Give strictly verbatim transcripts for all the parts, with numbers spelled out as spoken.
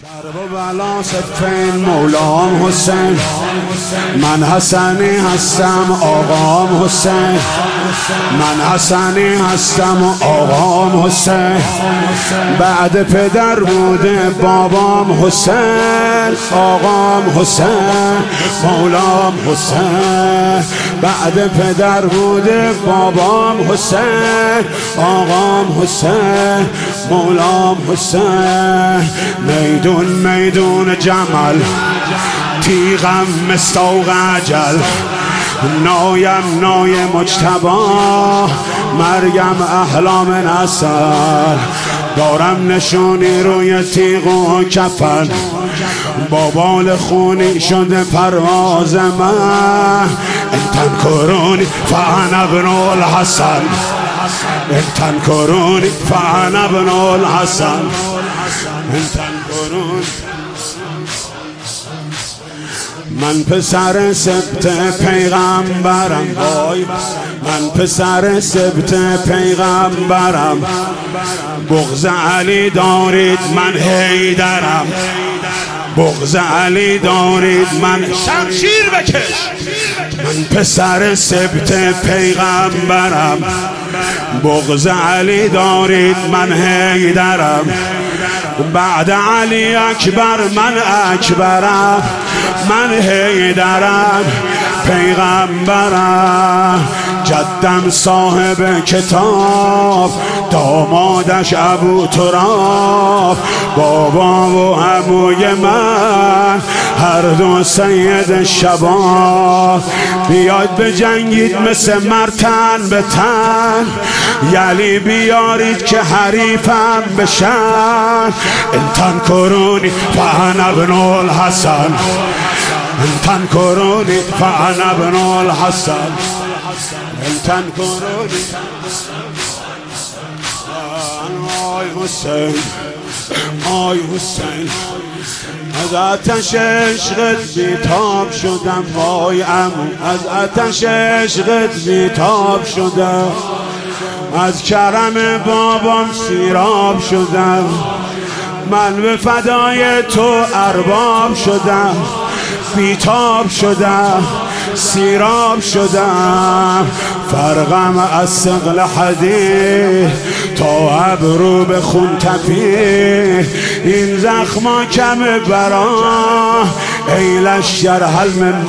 درب بلا صفین مولام حسین، من حسنی هستم آقام حسین، من حسنی هستم آقام حسین، بعد پدر بوده بابام حسین، آقام حسین مولام حسین، بعد پدر بوده بابام حسین، آقام حسین مولام حسین. میدون میدون جمل تیغم مستوق اجل، نایم نای مجتبا مریم احلام نسل، دارم نشونی روی تیغ و کفن، با بال خونی شده پرواز من. انتن کرونی فانا ابن الحسن، انتن کرونی فانا ابن الحسن، انتن کرونی. من پسر سبت پیغمبرم، وای من پسر سبت پیغمبرم، بغض علی دارید من حیدرم، بغض علی دارید من شمشیر بکش. من پسر سبت پیغمبرم، بغض علی دارید من حیدرم، بعد علی اکبر من اکبرم، من حیدرم پیغمبرم. جدم صاحب کتاب، دامادش ابو تراب، بابا و عموی من هر دو سید شباب. بیاید بجنگید مثل مرتن به تن، یلی بیارید که حریفم بشن. انتن کرونی فانا ابن الحسن، انتن کرونی فانا ابن الحسن، انتن کرونی. آی حسین آی حسین، از آتش عشقت بیتاب شدم، وای عمو از آتش عشقت بیتاب شدم، از کرم بابام سیراب شدم، من به فدای تو ارباب شدم، بیتاب شدم سیراب شدم. فرقم از ثقل حدید تا ابرو به خون تپید، این زخما کم برا ای لشکر هل من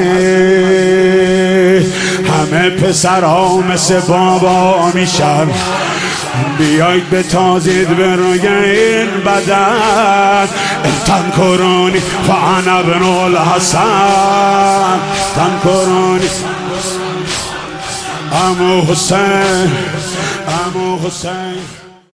مزید. همه پسرها مثل بابا میشن، بیایید به تازید به روی این بدن. انتن کرونی فانا ابن الحسن، انتن کرونی عمو حسین عمو حسین.